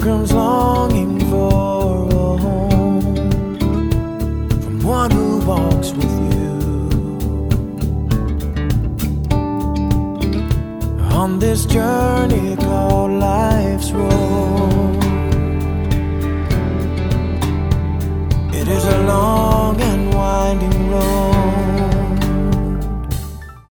comes longing for a home from one who walks with you. On this journey called life,